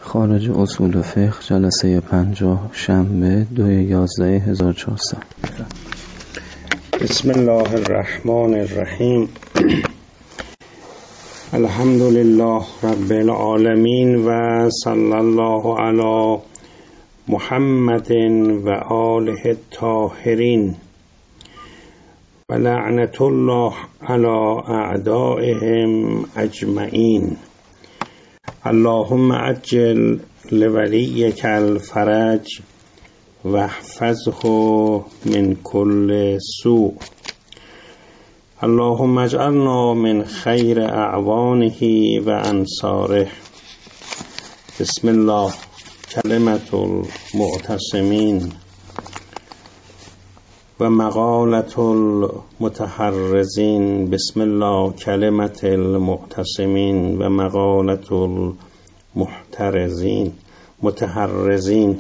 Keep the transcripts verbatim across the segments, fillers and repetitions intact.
خارج اصول فقه جلسه پنجاه شنبه دو یازده هزار و چهارصد. بسم الله الرحمن الرحیم. الحمد لله رب العالمین و صلی الله علی محمد و آله الطاهرین و لعنت الله علی اعدائهم اجمعین. اللهم عجل لولیک الفرج واحفظه من كل سوء. اللهم اجعلنا من خیر اعوانه و انصاره. بسم الله. کلمة المعتصمین و مقالة المتحرزین. بسم الله. کلمة المعتصمین و مقالة المحترزین متحرزین.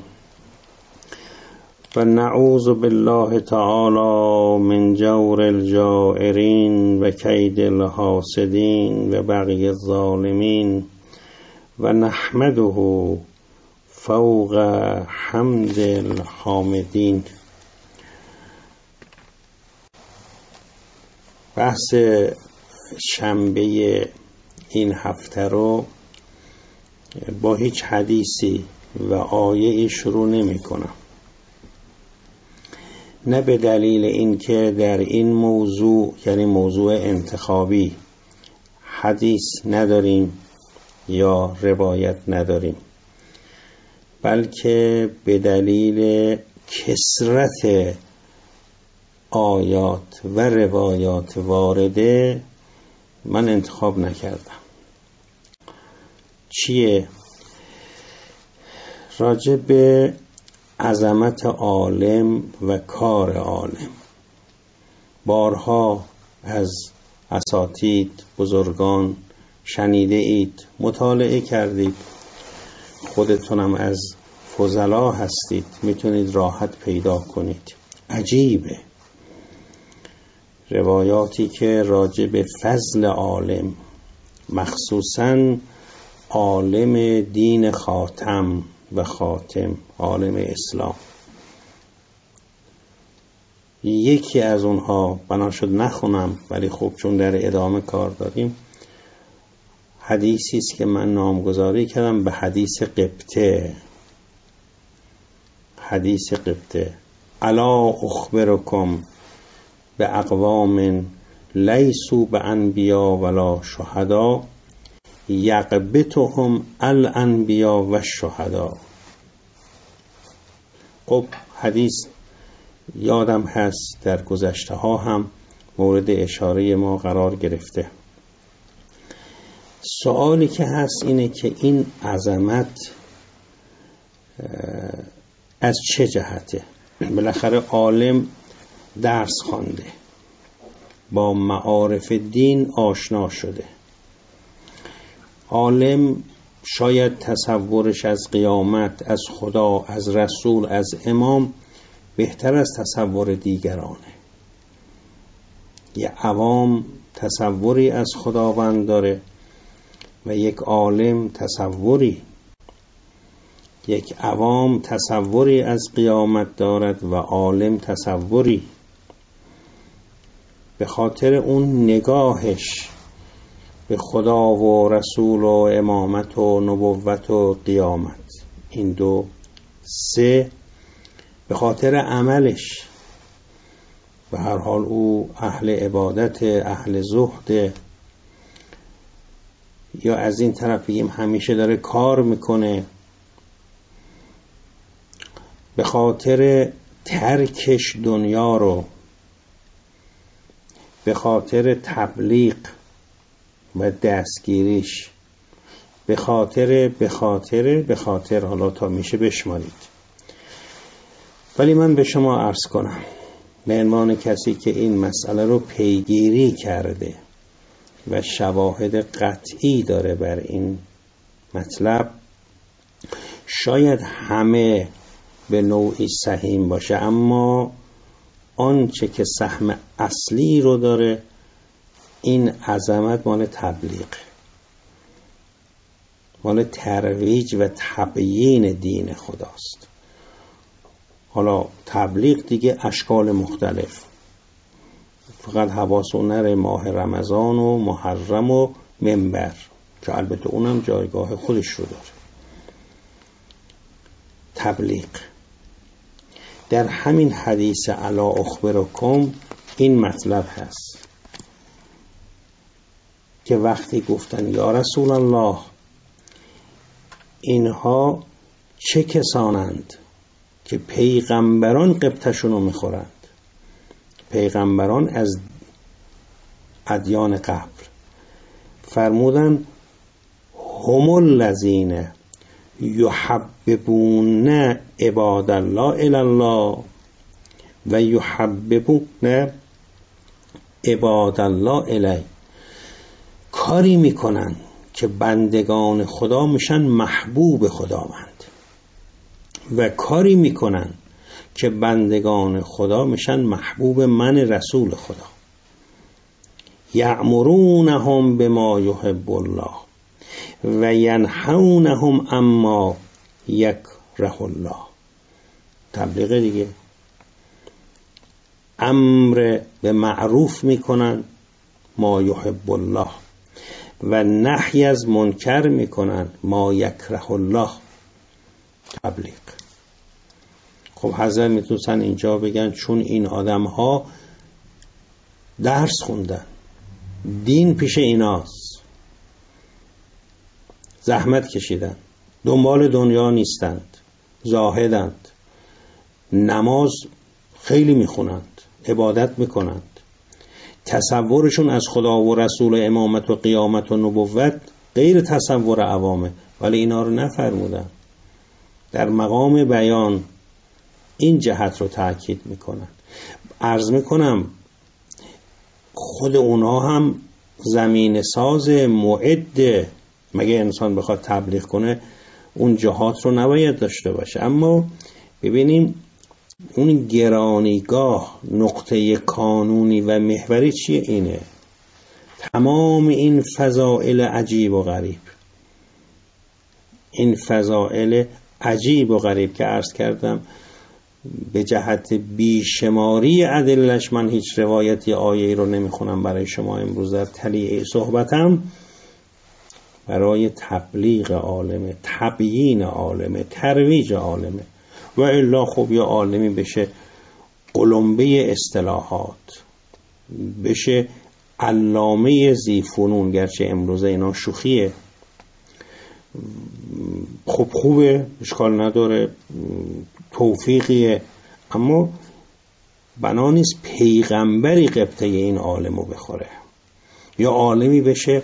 و نعوذ بالله تعالی من جور الجائرین و کید الحاسدین و بغی الظالمین و نحمده فوق حمد الحامدین. بحث شنبه این هفته رو با هیچ حدیثی و آیه‌ای شروع نمی کنم، نه به دلیل اینکه در این موضوع، یعنی موضوع انتخابی، حدیث نداریم یا روایت نداریم، بلکه به دلیل کثرت آیات و روایات وارده من انتخاب نکردم. چیه؟ راجع به عظمت عالم و کار عالم. بارها از اساتید بزرگان شنیده اید، مطالعه کردید، خودتونم از فضلا هستید، میتونید راحت پیدا کنید. عجیبه روایاتی که راجع به فضل عالم، مخصوصاً عالم دین خاتم و خاتم، عالم اسلام. یکی از اونها بنا شد نخونم، ولی خب چون در ادامه کار داریم، حدیثی است که من نامگذاری کردم به حدیث قبطه. حدیث قبطه: الا اخبرکم به اقوام لیسوا به انبیا ولا شهدا یقبتهم الانبیا و الشهدا. خب حدیث یادم هست در گذشته ها هم مورد اشاره ما قرار گرفته. سوالی که هست اینه که این عظمت از چه جهته؟ بالاخره عالم درس خوانده، با معارف دین آشنا شده. عالم شاید تصورش از قیامت، از خدا، از رسول، از امام بهتر از تصور دیگرانه. یه عوام تصوری از خداوند داره و یک عالم تصوری. یک عوام تصوری از قیامت دارد و عالم تصوری، به خاطر اون نگاهش به خدا و رسول و امامت و نبوت و قیامت. این دو. سه، به خاطر عملش. به هر حال او اهل عبادت، اهل زهد، یا از این طرف بگیم همیشه داره کار میکنه. به خاطر ترکش دنیا رو، به خاطر تبلیغ و دستگیریش، به خاطر به خاطر به خاطر حالا تا میشه بشمارید. ولی من به شما عرض کنم به عنوان کسی که این مسئله رو پیگیری کرده و شواهد قطعی داره بر این مطلب، شاید همه به نوعی سهیم باشه، اما آنچه که سهم اصلی رو داره این عظمت مال تبلیغ. مال ترویج و تبیین دین خداست. حالا تبلیغ دیگه اشکال مختلف، فقط حواسو نره ماه رمضان و محرم و منبر که البته اونم جایگاه خودش رو داره. تبلیغ در همین حدیث الا اخبرکم این مطلب هست که وقتی گفتن یا رسول الله اینها چه کسانند که پیغمبران قبطشون رو میخورند، پیغمبران از ادیان قبل، فرمودن هم الذین یحببون عباد الله الی الله و یحببون عباد الله الی. کاری میکنن که بندگان خدا میشن محبوب خداوند و کاری میکنن که بندگان خدا میشن محبوب من رسول خدا. یأمرونهم بما یحب الله و ینهونهم اما یکره الله. تبلیغ دیگه، امر به معروف میکنن ما یحب الله و نهی از منکر میکنن ما یکره الله. تبلیغ. خب حضرت میتونستن اینجا بگن چون این آدم ها درس خوندن، دین پیش ایناست، زحمت کشیدن، دنبال دنیا نیستند، زاهدند، نماز خیلی میخونند، عبادت میکنند، تصورشون از خدا و رسول و امامت و قیامت و نبوت غیر تصور عوامه، ولی اینا رو نفرمودن. در مقام بیان این جهت رو تأکید میکنن. عرض میکنم خود اونا هم زمین ساز معد، مگه انسان بخواد تبلیغ کنه اون جهات رو نباید داشته باشه. اما ببینیم اون گرانیگاه، نقطه کانونی و محوری چیه؟ اینه تمام این فضائل عجیب و غریب، این فضائل عجیب و غریب که عرض کردم به جهت بیشماری ادلش، من هیچ روایتی آیه‌ای رو نمیخونم برای شما امروز در تلیه صحبتم، برای تبلیغ عالمه، تبیین عالمه، ترویج عالمه. و الا خب یه عالمی بشه قلمبه اصطلاحات، بشه علامه ذی‌فنون، گرچه امروزه اینا شوخیه، خب خوبه، اشکال نداره، توفیقیه، اما بنا نیست پیغمبری قبطه این عالمو بخوره. یا عالمی بشه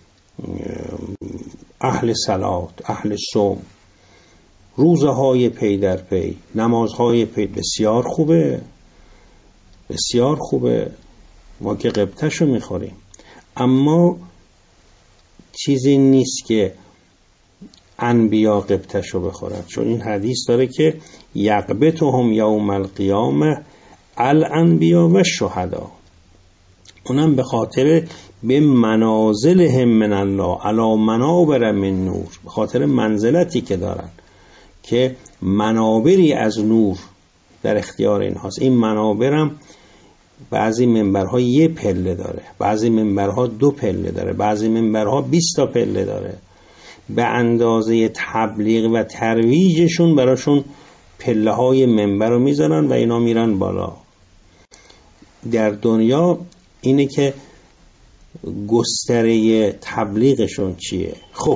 اهل صلات، اهل صوم، روزهای پی در پی، نمازهای پی، بسیار خوبه، بسیار خوبه، ما که قبطه‌شو میخوریم، اما چیزی نیست که انبیا قبطه‌شو بخورن. چون این حدیث داره که یقبتهم یوم القیامه الانبیا و شهدا، اونم به خاطر به منازلهم من الله علی منابر من نور، به خاطر منزلتی که دارن که منابری از نور در اختیار اینهاست. این منابرم بعضی منبرها یه پله داره، بعضی منبرها دو پله داره، بعضی منبرها بیست تا پله داره. به اندازه تبلیغ و ترویجشون براشون پله های منبر رو میذارن و اینا میرن بالا. در دنیا اینه که گستره تبلیغشون چیه. خب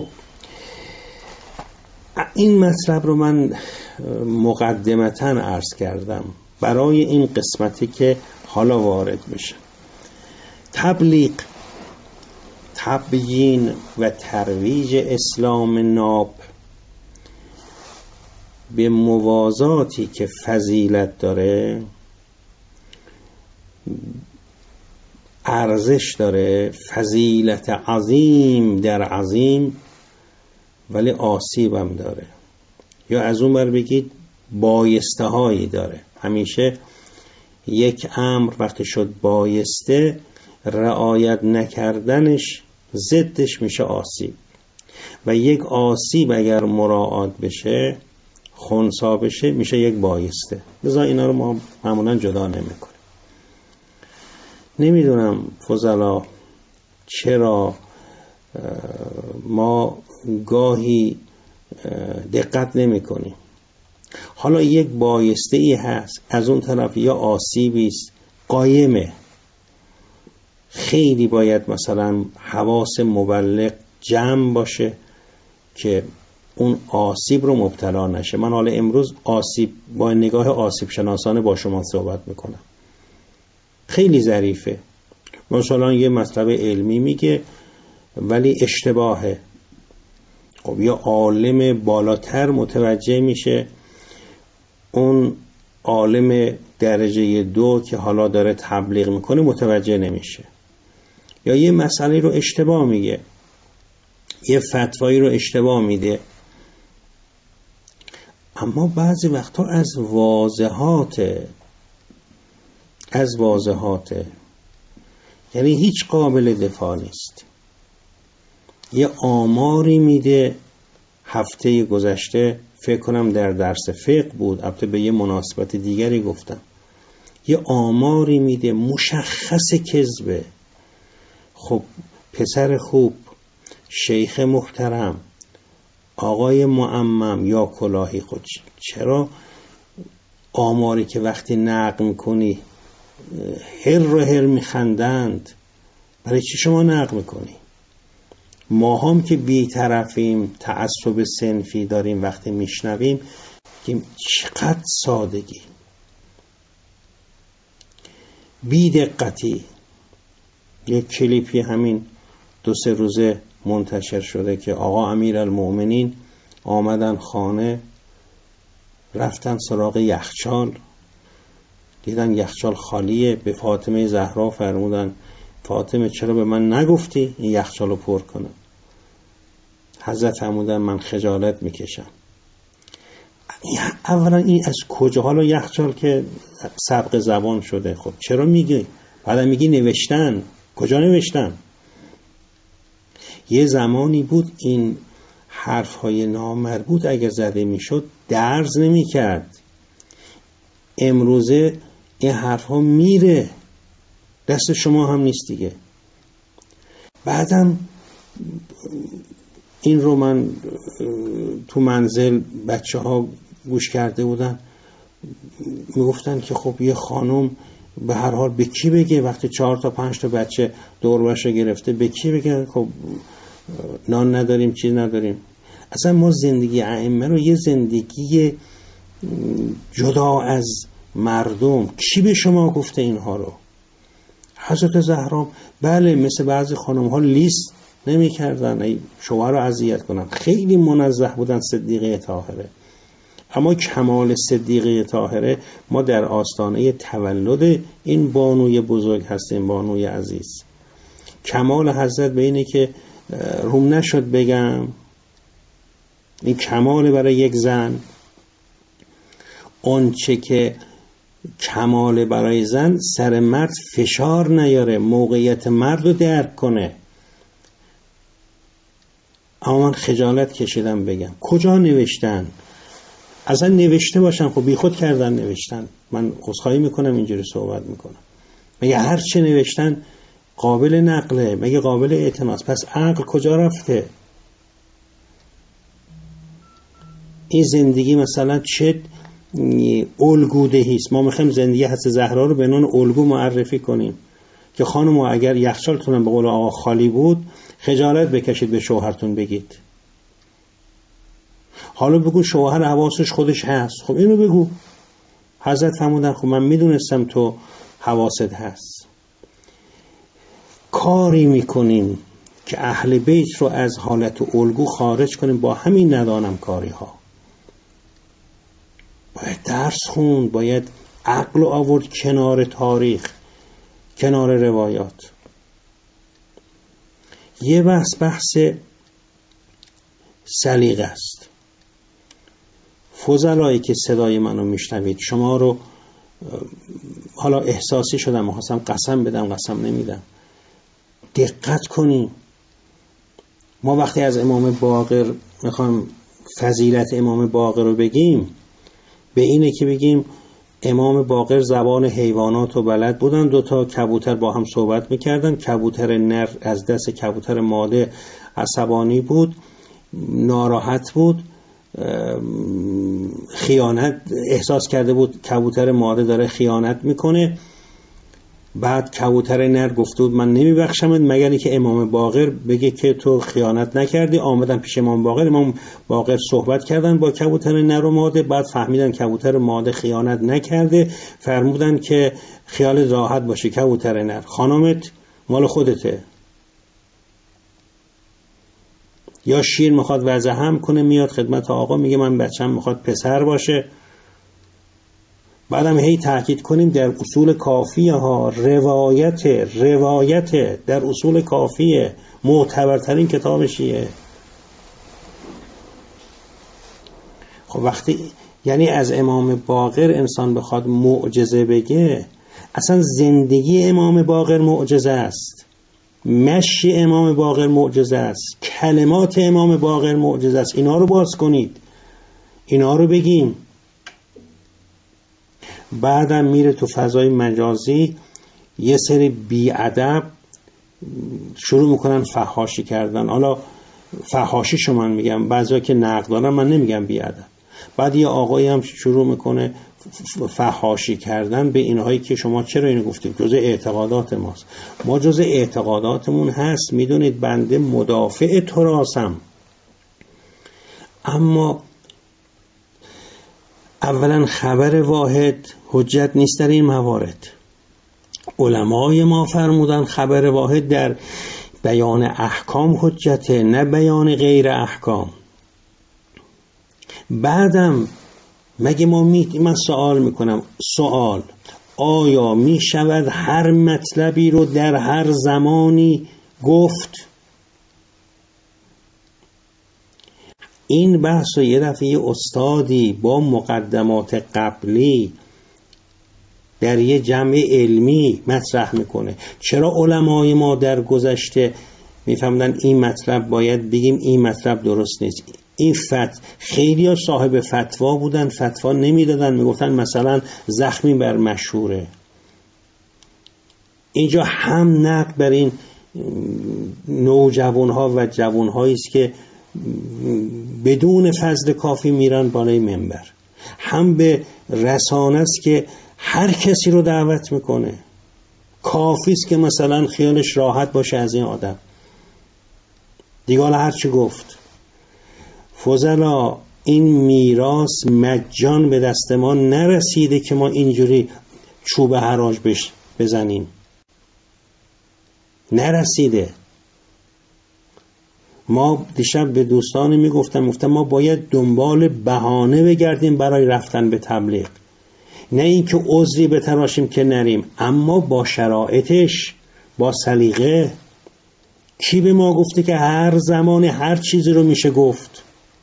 این مطلب رو من مقدمتاً عرض کردم برای این قسمتی که حالا وارد میشه. تبلیغ، تبیین و ترویج اسلام ناب به موازاتی که فضیلت داره، ارزش داره، فضیلت عظیم در عظیم، ولی آسیب هم داره. یا از اون بر بگید بایسته هایی داره. همیشه یک امر وقتی شد بایسته، رعایت نکردنش ضدش میشه آسیب. و یک آسیب اگر مراعات بشه، خنثی بشه، میشه یک بایسته. لذا اینا رو ما معمولا جدا نمیکنیم. نمیدونم فضلا چرا ما گاهی دقت نمی کنیم. حالا یک بایسته ای هست، از اون طرف یا آسیبی است قایمه، خیلی باید مثلا حواس مبلغ جمع باشه که اون آسیب رو مبتلا نشه. من حالا امروز آسیب با نگاه آسیب شناسانه با شما صحبت میکنم، خیلی ظریفه. مثلا یه مطلب علمی میگه ولی اشتباهه، خب یا عالم بالاتر متوجه میشه، اون عالم درجه دو که حالا داره تبلیغ میکنه متوجه نمیشه. یا یه مسئله رو اشتباه میگه، یه فتوایی رو اشتباه میده، اما بعضی وقتا از واضحات از واضحات یعنی هیچ قابل دفاع نیست. یه آماری میده، هفته گذشته فکر کنم در درس فقه بود، البته به یه مناسبت دیگری گفتم، یه آماری میده مشخص کذبه. خب پسر خوب، شیخ محترم، آقای معمم یا کلاهی، خود چرا آماری که وقتی نقل میکنی هر رو هر میخندند، برای چی شما نقل میکنی؟ ما هم که بی‌طرفیم، تعصب صنفی داریم، وقتی میشنویم که چقدر سادگی، بی دقتی. یک کلیپی همین دو سه روزه منتشر شده که آقا امیرالمؤمنین آمدن خانه، رفتن سراغ یخچال، دیدن یخچال خالیه، به فاطمه زهرا فرمودن فاطمه چرا به من نگفتی این یخچال رو پر کنم؟ حضرت فرمودن من خجالت میکشم. اولا این از کجا؟ حالا یخچال که سبق زبان شده، خب چرا میگی؟ بعد میگی نوشتن، کجا نوشتن؟ یه زمانی بود این حرفهای نامربوط اگر زده میشد درز نمیکرد. امروزه این حرفها میره، دست شما هم نیست دیگه. بعدم این رو من تو منزل بچه ها گوش کرده بودن، میگفتن که خب یه خانم به هر حال به کی بگه وقتی چهار تا پنج تا بچه دور برش گرفته، به کی بگه خب نان نداریم چیز نداریم. اصلا ما زندگی ائمه رو یه زندگی جدا از مردم، کی به شما گفته اینها رو؟ حضرت زهرا بله مثل بعضی خانم ها لیست نمی کردن ای شوهر رو اذیت کنن، خیلی منزه بودن صدیقه طاهره. اما کمال صدیقه طاهره ما در آستانه تولد این بانوی بزرگ هستیم، بانوی عزیز. کمال حضرت به اینه که روم نشد بگم، این کمال برای یک زن. اون چه که کمال برای زن، سر مرد فشار نیاره، موقعیت مرد رو درک کنه. اما من خجالت کشیدم بگم کجا نوشتن؟ اصلا نوشته باشن خب بی خود کردن نوشتن، من عذرخواهی میکنم اینجوری صحبت میکنم. مگه هر چه نوشتن قابل نقله؟ مگه قابل اعتماد؟ پس عقل کجا رفته؟ این زندگی مثلا چه الگودهیست؟ ما میخوایم زندگی حضرت زهرا رو به عنوان الگو معرفی کنیم که خانم اگر یخچالتون به قول آقا خالی بود خجالت بکشید به شوهرتون بگید. حالا بگو شوهر حواسش خودش هست، خب اینو بگو. حضرت فرمودن خب من میدونستم تو حواست هست. کاری میکنیم که اهل بیت رو از حالت الگو خارج کنیم با همین ندانم کاری ها. باید درس خوند، باید عقل آورد کنار تاریخ، کنار روایات. یه بحث بحث سلیقه است. فضلایی که صدای منو میشنوید، شما رو حالا احساسی شدم میخواستم قسم بدم، قسم نمیدم. دقت کنیم. ما وقتی از امام باقر میخوایم فضیلت امام باقر رو بگیم، به اینه که بگیم امام باقر زبان حیوانات رو بلد بودن. دو تا کبوتر با هم صحبت میکردن، کبوتر نر از دست کبوتر ماده عصبانی بود، ناراحت بود، خیانت احساس کرده بود کبوتر ماده داره خیانت میکنه. بعد کبوتر نر گفته بود من نمیبخشمت مگر اینکه امام باقر بگه که تو خیانت نکردی. آمدن پیش امام باقر، امام باقر صحبت کردن با کبوتر نر و ماده، بعد فهمیدن کبوتر ماده خیانت نکرده، فرمودن که خیال راحت باشه کبوتر نر، خانمت مال خودته. یا شیر میخواد وضع هم کنه، میاد خدمت آقا میگه من بچم میخواد پسر باشه. بعدم هی تاکید کنیم در اصول کافیه ها، روایت روایت در اصول کافیه، معتبرترین کتابشیه. خب وقتی یعنی از امام باقر انسان بخواد معجزه بگه، اصلا زندگی امام باقر معجزه است، مشی امام باقر معجزه است، کلمات امام باقر معجزه است. اینا رو باز کنید، اینا رو بگیم. بعدم میره تو فضای مجازی، یه سری بی‌ادب شروع میکنن فحاشی کردن. حالا فحاشی شو من میگم، بعضیا که نقد دارن من نمیگم بی‌ادب. بعد یه آقایی هم شروع میکنه فحاشی کردن به اینهایی که شما چرا اینو گفتید، جزء اعتقادات ماست. ما جزء اعتقاداتمون هست، میدونید بنده مدافع تراثم، اما اولا خبر واحد حجت نیست در این موارد. علمای ما فرمودن خبر واحد در بیان احکام حجته، نه بیان غیر احکام. بعدم مگه ما می من سوال میکنم، سوال آیا می شود هر مطلبی رو در هر زمانی گفت؟ این بحث رو یه دفعه یه استادی با مقدمات قبلی در یه جمع علمی مطرح میکنه. چرا علمای ما در گذشته میفهمدن این مطلب باید بگیم این مطلب درست نیست؟ این فت خیلی ها صاحب فتوا بودن، فتوا نمیدادن، میگفتن مثلا زخمی بر مشهوره. اینجا هم نقد بر این نوجوان ها و جوان هایی است که بدون فضل کافی میرن بالای منبر، هم به رسانه است که هر کسی رو دعوت میکنه. کافی است که مثلا خیالش راحت باشه از این آدم دیگه، حالا هر چی گفت. فضلا این میراث مجان به دست ما نرسیده که ما اینجوری چوب حراج بش بزنیم، نرسیده. ما دیشب به دوستانی میگفتم گفتم ما باید دنبال بهانه بگردیم برای رفتن به تبلیغ، نه اینکه عذری بتراشیم که نریم، اما با شرایطش، با سلیقه. کی به ما گفته که هر زمان هر چیزی رو میشه گفت؟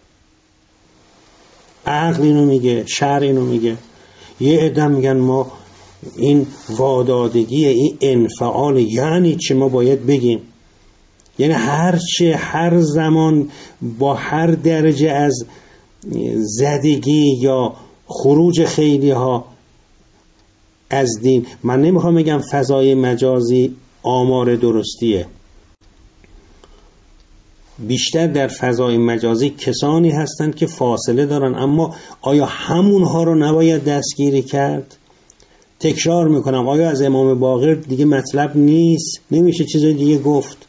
عقل اینو میگه، شرع اینو میگه. یه عده میگن ما این وادادگی، این انفعال یعنی چه؟ ما باید بگیم یعنی هر چه هر زمان با هر درجه از زدگی یا خروج خیلی ها از دین. من نمیخوام بگم فضای مجازی آمار درستیه، بیشتر در فضای مجازی کسانی هستند که فاصله دارن، اما آیا همونها رو نباید دستگیری کرد؟ تکرار میکنم، آیا از امام باقر دیگه مطلب نیست؟ نمیشه چیز دیگه گفت؟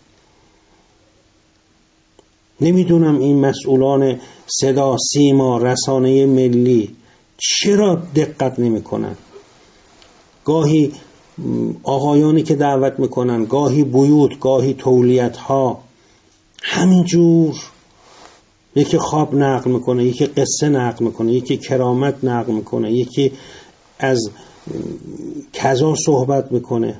نمیدونم این مسئولان صدا سیما رسانه ملی چرا دقت نمیکنن؟ گاهی آقایانی که دعوت میکنن، گاهی بیوت، گاهی تولیت ها، همینجور یکی خواب نقل میکنه، یکی قصه نقل میکنه، یکی کرامت نقل میکنه، یکی از کذا صحبت میکنه.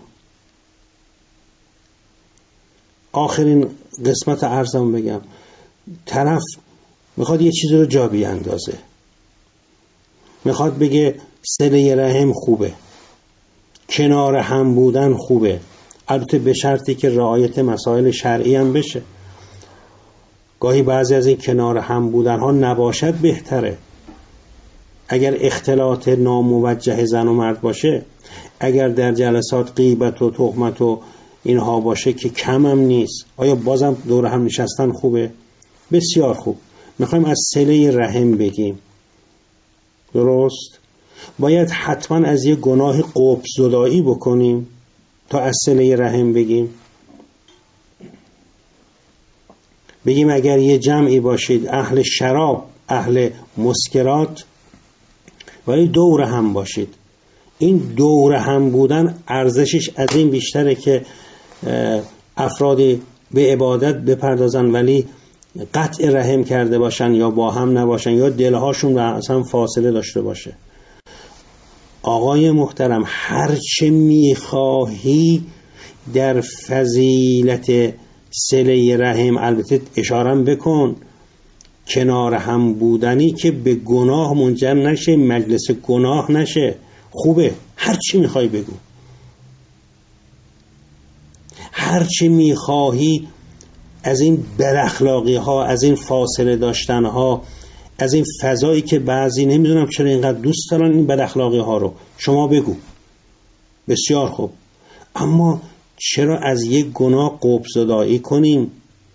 آخرین قسمت عرضم بگم، طرف میخواد یه چیزی رو جا بیاندازه، میخواد بگه صله رحم خوبه، کنار هم بودن خوبه، البته به شرطی که رعایت مسائل شرعی هم بشه. گاهی بعضی از این کنار هم بودن ها نباشد بهتره. اگر اختلاط ناموجه زن و مرد باشه، اگر در جلسات غیبت و تهمت و اینها باشه که کم هم نیست، آیا بازم دور هم نشستن خوبه؟ بسیار خوب. میخوایم از صله رحم بگیم، درست؟ باید حتما از یه گناه قبح زدایی بکنیم تا از صله رحم بگیم. بگیم اگر یه جمعی باشید اهل شراب، اهل مسکرات، ولی دور هم باشید، این دور هم بودن ارزشش از این بیشتره که افرادی به عبادت بپردازن ولی قطع رحم کرده باشن یا با هم نباشن یا دلهاشون اصلا فاصله داشته باشه. آقای محترم، هرچه میخواهی در فضیلت صله رحم، البته اشارم بکن کنار هم بودنی که به گناه منجر نشه، مجلس گناه نشه، خوبه، هرچی میخوای بگو، هرچی میخواهی از این براخلاقی ها، از این فاصله داشتن ها، از این فضایی که بعضی نمیدونم چرا اینقدر دوست دارن این براخلاقی ها رو، شما بگو، بسیار خوب. اما چرا از یک گناه قبح زدایی کنیم؟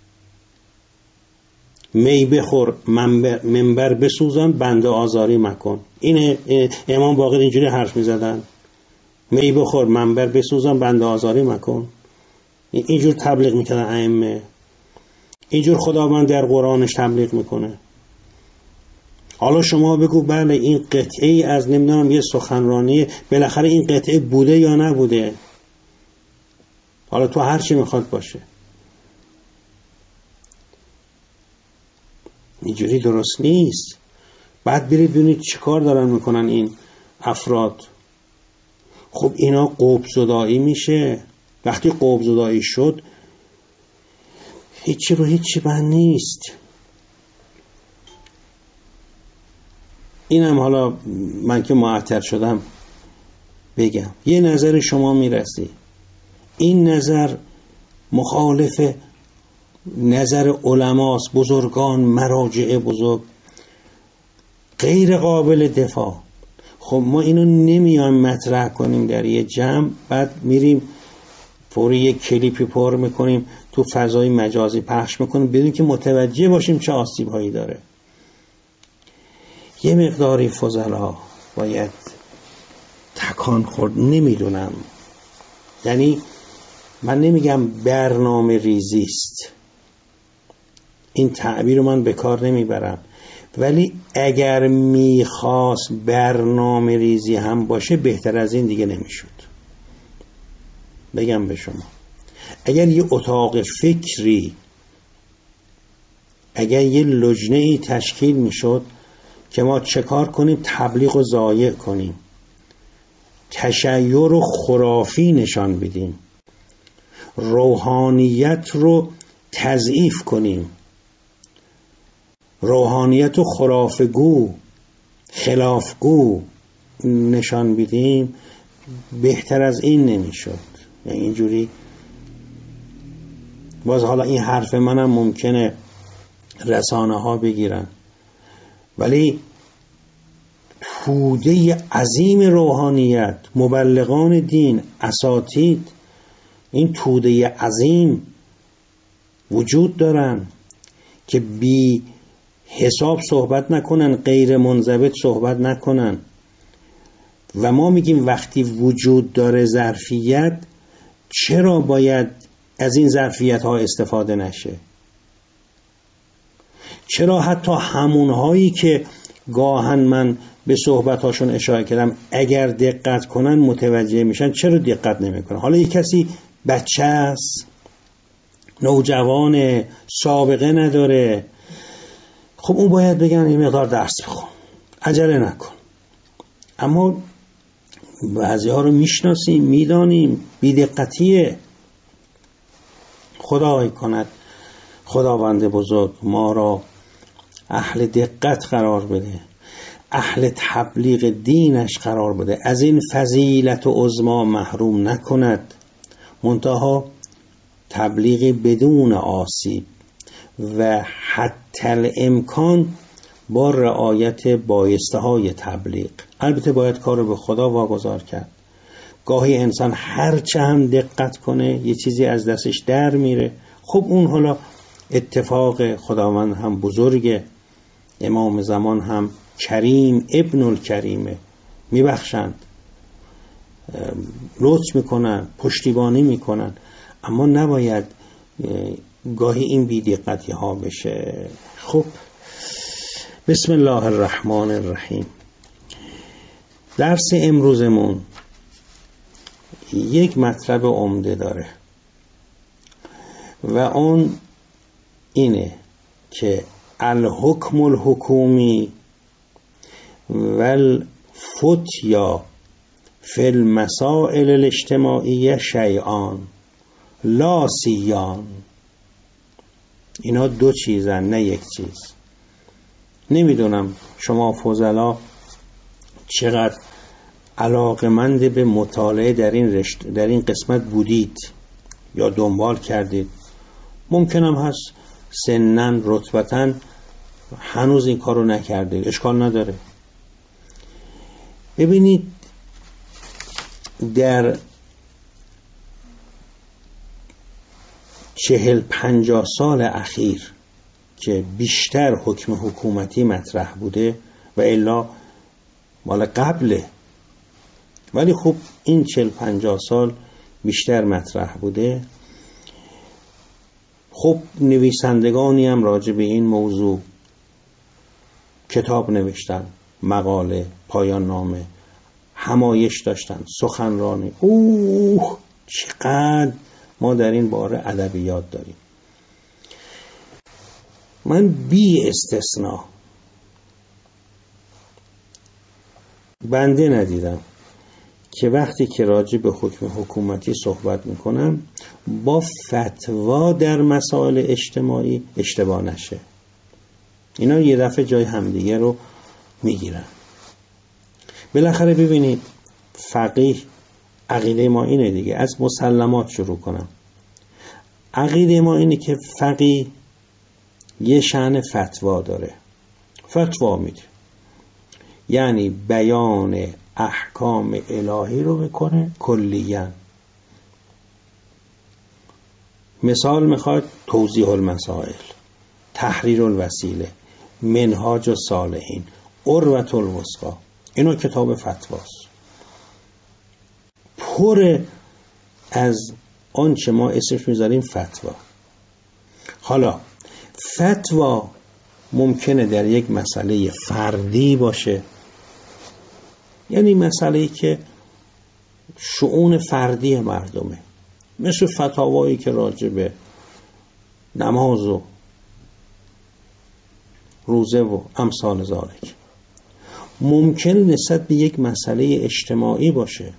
می بخور منبر, منبر بسوزان بنده آزاری مکن. اینه امام باقر اینجوری حرف می زدن، می بخور منبر بسوزان بنده آزاری مکن. اینجور تبلیغ میکنن ائمه، اینجور خداوند در قرآنش تبلیغ میکنه. حالا شما بگو بله این قطعه از نمیدونم یه سخنرانی، بالاخره این قطعه بوده یا نبوده؟ حالا تو هر چی میخواد باشه، اینجوری درست نیست. بعد برید ببینید چی کار دارن میکنن این افراد. خب اینا قبح زدایی میشه. وقتی قبح زدایی شد هیچی رو هیچی بند نیست. اینم حالا من که معطل شدم بگم، یه نظر شما میرسی، این نظر مخالف نظر علماست، بزرگان، مراجع بزرگ، غیر قابل دفاع. خب ما اینو نمیایم مطرح کنیم در یه جمع، بعد میریم فوری یک کلیپی پر میکنیم تو فضای مجازی پخش میکنیم بدون که متوجه باشیم چه آسیب هایی داره. یه مقداری فضلا باید تکان خورد. نمیدونم، یعنی من نمیگم برنامه ریزیست، این تعبیر رو من به کار نمیبرم، ولی اگر میخواست برنامه ریزی هم باشه بهتر از این دیگه نمیشد. بگم به شما، اگر یه اتاق فکری، اگر یه لجنه‌ای تشکیل میشد که ما چه کار کنیم؟ تبلیغ و ضایع کنیم، تشیع و خرافی نشان بدیم، روحانیت رو تضعیف کنیم، روحانیت رو خرافگو، خلافگو نشان بدیم، بهتر از این نمیشد. یعنی اینجوری باز حالا این حرف منم ممکنه رسانه ها بگیرن، ولی توده عظیم روحانیت، مبلغان دین، اساتید، این توده عظیم وجود دارن که بی حساب صحبت نکنن، غیر منضبط صحبت نکنن. و ما میگیم وقتی وجود داره ظرفیت، چرا باید از این ظرفیت ها استفاده نشه؟ چرا حتی همونهایی که گاهن من به صحبت هاشون اشاره کردم اگر دقت کنن متوجه میشن، چرا دقت نمیکنن؟ حالا یک کسی بچه است، نوجوان، سابقه نداره، خب اون باید بگن این مقدار درس بخون، عجله نکن. اما بعضی ها رو میشناسیم، میدانیم بی‌دقتیه. خدای کند خداوند بزرگ ما را اهل دقت قرار بده، اهل تبلیغ دینش قرار بده، از این فضیلت و عظما محروم نکند، منتها تبلیغ بدون آسیب و حتی الامکان با رعایت بایسته های تبلیغ. البته باید کار رو به خدا واگذار کرد. گاهی انسان هرچه هم دقت کنه یه چیزی از دستش در میره. خب اون حالا اتفاق، خداوند هم بزرگه، امام زمان هم کریم ابن الکریمه، میبخشند، لطف میکنن، پشتیبانی میکنن، اما نباید گاهی این بی‌دقتی ها بشه. خب بسم الله الرحمن الرحیم. درس امروزمون یک مطلب عمده داره و اون اینه که الحکم الحکومی و الفتیا فی المسائل الاجتماعیه شیئان لا سیان. اینا دو چیزن، نه یک چیز. نمیدونم شما فضلا چقدر علاقمند به مطالعه در این رشت در این قسمت بودید یا دنبال کردید. ممکنم هست سنن رتبتاً هنوز این کارو نکردید، اشکال نداره. ببینید در چهل پنجاه سال اخیر که بیشتر حکم حکومتی مطرح بوده و الا مال قبله، ولی خب این چهل پنجاه سال بیشتر مطرح بوده. خب نویسندگانی هم راجع به این موضوع کتاب نوشتن، مقاله، پایان نامه، همایش داشتن، سخنرانی. اوه چقدر ما در این باره ادبیات داریم. من بی استثناء بنده ندیدم که وقتی که راجع به حکم حکومتی صحبت میکنم با فتوا در مسائل اجتماعی اشتباه نشه. اینا یه دفعه جای همدیگه رو میگیرن. بالاخره ببینید فقیه، عقیده ما اینه دیگه، از مسلمات شروع کنم. عقیده ما اینه که فقیه یه شأن فتوا داره، فتوا میده، یعنی بیان احکام الهی رو بکنه کلیاً. مثال میخواد توضیح المسائل، تحریر الوسیله، منهاج الصالحین، عروة الوثقی، اینا کتاب فتواست، پر از آنچه ما اسمش میذاریم فتوا. حالا فتوا ممکنه در یک مسئله فردی باشه، یعنی مسئله‌ای که شؤون فردی مردمه، مثل فتاوایی که راجع به نماز و روزه و امثال ذالک. ممکن نسبت به یک مسئله اجتماعی باشه،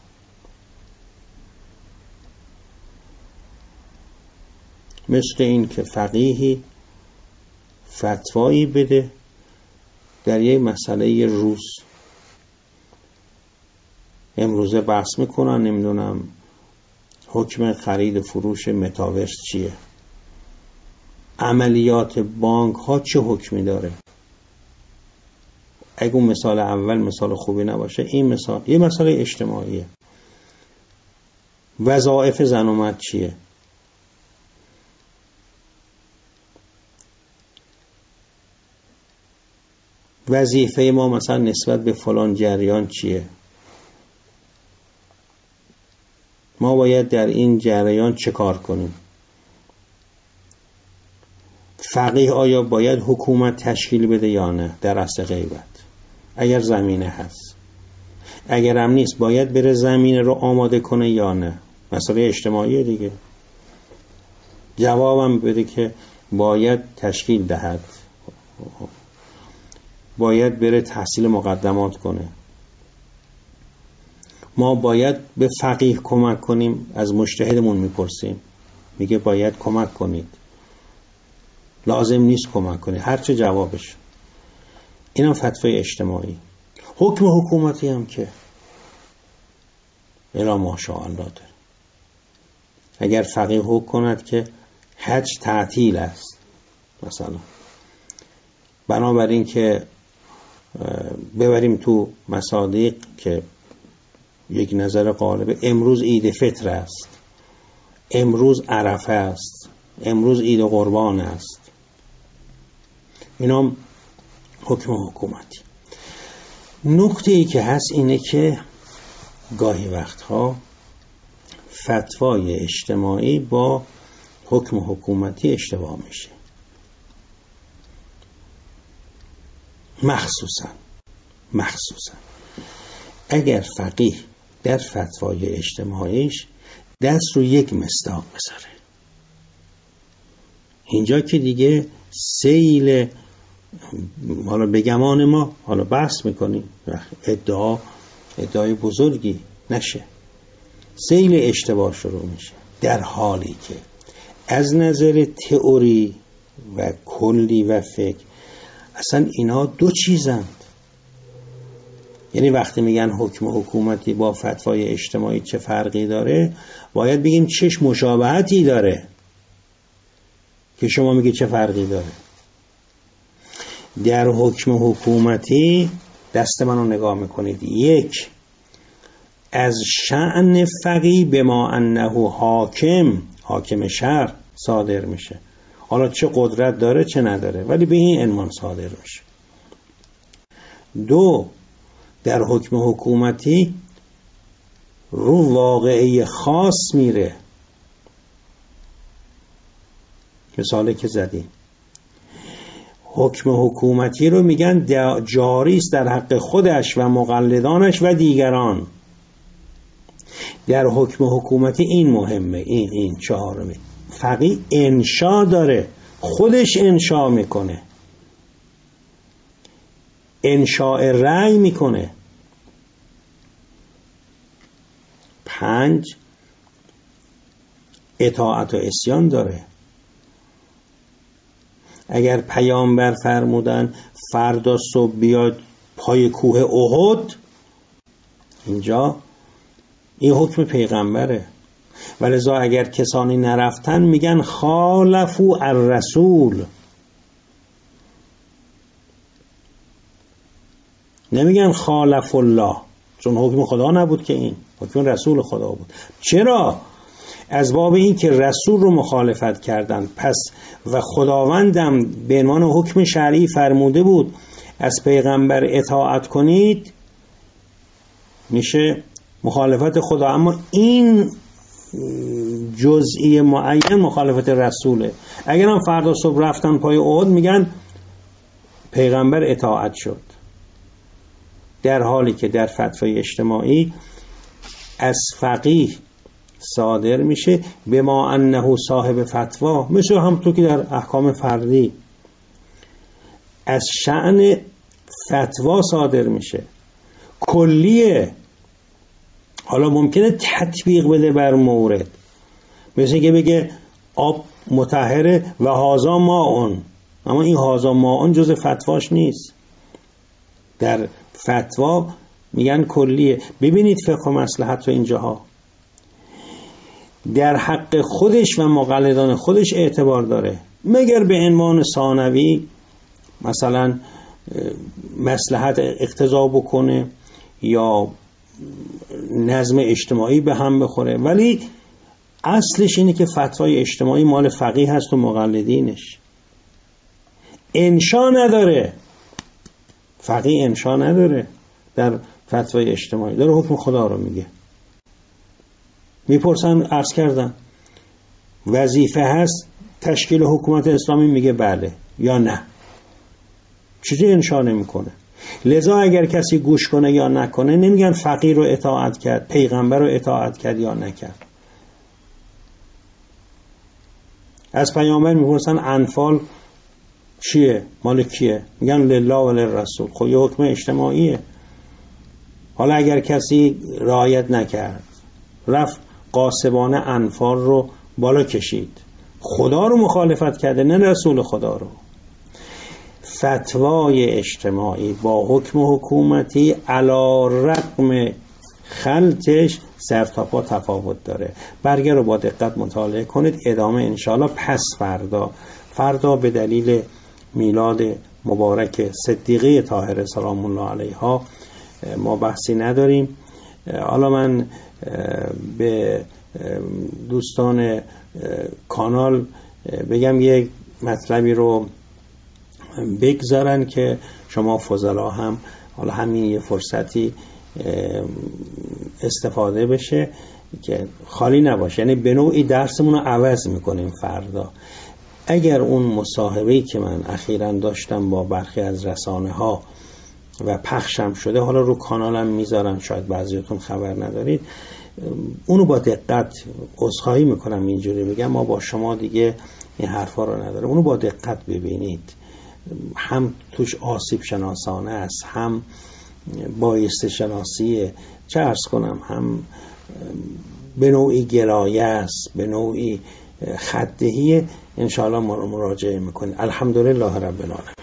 مثل این که فقیهی فتوایی بده در یک مسئله روز. امروزه بحث میکنن نمیدونم حکم خرید و فروش متاورس چیه، عملیات بانک ها چه حکمی داره. اگه اون مثال اول مثال خوبی نباشه، این مثال یه مسئله اجتماعیه. وظایف زن و مرد چیه، وظیفه ما مثلا نسبت به فلان جریان چیه، ما باید در این جریان چه کار کنیم. فقیه آیا باید حکومت تشکیل بده یا نه در عصر غیبت، اگر زمینه هست. اگر هم نیست باید بره زمینه رو آماده کنه یا نه. مسئله اجتماعی دیگه. جوابم بده که باید تشکیل دهد، باید بره تحصیل مقدمات کنه. ما باید به فقیه کمک کنیم، از مجتهدمون میپرسیم، میگه باید کمک کنید، لازم نیست کمک کنید، هرچه جوابش. اینم فتوای اجتماعی. حکم حکومتی هم که الا ماشاءالله داره. اگر فقیه حکم کند که حج تعطیل است، مثلا. بنابراین که ببریم تو مصادیق که یک نظر غالب امروز عید فطر است، امروز عرفه است، امروز عید قربان است، اینا حکم حکومتی. نکته ای که هست اینه که گاهی وقتها فتوای اجتماعی با حکم حکومتی اشتباه میشه. مخصوصا مخصوصا اگر فقیه در فتوای اجتماعیش دست رو یک مصداق بذاره، اینجا که دیگه سیل، حالا به گمان ما حالا بحث میکنیم، ادعا ادعای بزرگی نشه، سیل اشتباه شروع میشه، در حالی که از نظر تئوری و کلی و فکر اصلا اینا دو چیزند. یعنی وقتی میگن حکم حکومتی با فتوای اجتماعی چه فرقی داره، باید بگیم چش مشابهتی داره که شما میگه چه فرقی داره. در حکم حکومتی دست منو نگاه میکنید، یک، از شأن فقیه به ما انه حاکم، حاکم شرع صادر میشه، حالا چه قدرت داره چه نداره، ولی به این عنوان صادر میشه. دو، در حکم حکومتی رو واقعه خاص میره. مثالی که زدیم، حکم حکومتی رو میگن جاری است در حق خودش و مقلدانش و دیگران. در حکم حکومتی این مهمه، این این چهارمی. فقیه انشا داره، خودش انشا میکنه، انشاء رأی میکنه. پنج، اطاعت و عصیان داره. اگر پیامبر فرمودن فردا صبح بیاد پای کوه احد، اینجا این حکم پیغمبره، ولذا اگر کسانی نرفتن میگن خالفوا الرسول، نمیگن خالف الله، چون حکم خدا نبود که، این حکم رسول خدا بود. چرا؟ از باب این که رسول رو مخالفت کردن، پس و خداوندم به عنوان حکم شرعی فرموده بود از پیغمبر اطاعت کنید، میشه مخالفت خدا. اما این جزئی معین مخالفت رسوله. اگر هم فردا صبح رفتن پای احد، میگن پیغمبر اطاعت شد، در حالی که در فتوای اجتماعی از فقیه صادر میشه به ما انه صاحب فتوا، مثل همونطور که در احکام فردی از شأن فتوا صادر میشه، کلیه. حالا ممکنه تطبیق بده بر مورد، مثل که بگه آب مطهره و هازا ماء، اما این هازا ماء جز فتواش نیست. در فتوا میگن کلیه. ببینید فقه و مصلحت رو اینجاها در حق خودش و مقلدان خودش اعتبار داره، مگر به عنوان ثانوی مثلا مصلحت اقتضا بکنه یا نظم اجتماعی به هم بخوره، ولی اصلش اینه که فتوای اجتماعی مال فقیه هست و مقلدینش. انشا نداره، فقیه انشا نداره در فتوای اجتماعی، داره حکم خدا رو میگه. میپرسن، عرض کردم وظیفه هست تشکیل حکومت اسلامی، میگه بله یا نه، چیزی انشا نمیکنه. لذا اگر کسی گوش کنه یا نکنه، نمیگن فقیه رو اطاعت کرد، پیغمبر رو اطاعت کرد یا نکرد. از پیامبر میپرسن انفال چیه، مال کیه، میگن لله و للرسول. خب یه حکم اجتماعیه. حالا اگر کسی رعایت نکرد، رفت غاصبانه انفال رو بالا کشید، خدا رو مخالفت کرده، نه رسول خدا رو. فتوای اجتماعی با حکم حکومتی علی رغم خلطش سر تا پا تفاوت داره. برگه رو با دقت مطالعه کنید. ادامه انشاءالله پس فردا فردا به دلیل میلاد مبارک صدیقه طاهره سلام الله علیها ما بحثی نداریم. حالا من به دوستان کانال بگم یک مطلبی رو بگذارن که شما فضلا هم حالا همین یه فرصتی استفاده بشه که خالی نباشه. یعنی به نوعی درسمون رو عوض میکنیم فردا. اگر اون مصاحبه‌ای که من اخیراً داشتم با برخی از رسانه ها و پخشم شده، حالا رو کانالم میذارم، شاید بعضیتون خبر ندارید، اونو با دقت عذرخواهی میکنم اینجوری بگم، ما با شما دیگه این حرفا رو نداره، اونو با دقت ببینید. هم توش آسیب شناسانه است، هم بایسته شناسیه، چه عرض کنم، هم به نوعی گلایه است، به نوعی خددهیه. انشاءالله مراجعه میکنید. الحمدلله رب العالمین.